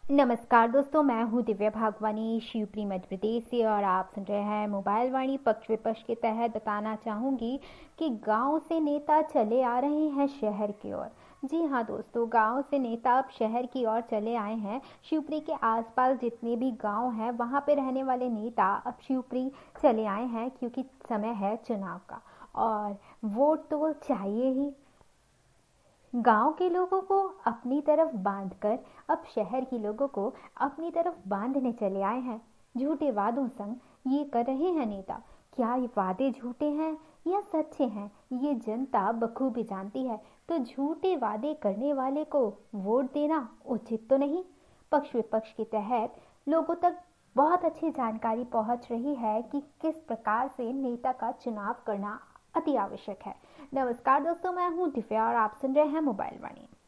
नमस्कार दोस्तों, मैं हूं दिव्या भागवानी शिवपुरी मध्य प्रदेश से और आप सुन रहे हैं मोबाइल वाणी। पक्ष विपक्ष के तहत बताना चाहूँगी कि गांव से नेता चले आ रहे हैं शहर की ओर। जी हाँ दोस्तों, गांव से नेता अब शहर की ओर चले आए हैं। शिवपुरी के आसपास जितने भी गांव हैं वहां पे रहने वाले नेता अब शिवपुरी चले आए हैं, क्योंकि समय है चुनाव का और वोट तो चाहिए ही। गांव के लोगों को अपनी तरफ बांधकर अब शहर के लोगों को अपनी तरफ बांधने चले आए हैं। झूठे वादों संग ये कर रहे हैं नेता। क्या ये वादे झूठे हैं या सच्चे हैं, ये जनता बखूबी जानती है। तो झूठे वादे करने वाले को वोट देना उचित तो नहीं। पक्ष विपक्ष के तहत लोगों तक बहुत अच्छी जानकारी पहुंच रही है कि किस प्रकार से नेता का चुनाव करना अति आवश्यक है। नमस्कार दोस्तों, मैं हूं दिव्या और आप सुन रहे हैं मोबाइल वाणी।